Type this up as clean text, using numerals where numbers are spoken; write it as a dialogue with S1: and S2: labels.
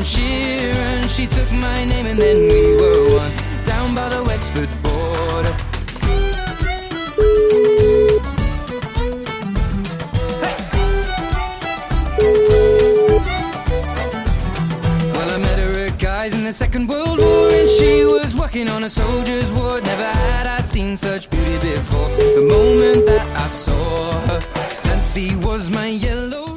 S1: Sheeran. She took my name and then we were one, down by the Wexford border. Hey! Well, I met her at Guy's in the Second World War, and she was working on a soldier's ward. Never had I seen such beauty before. The moment that I saw her, Nancy was my yellow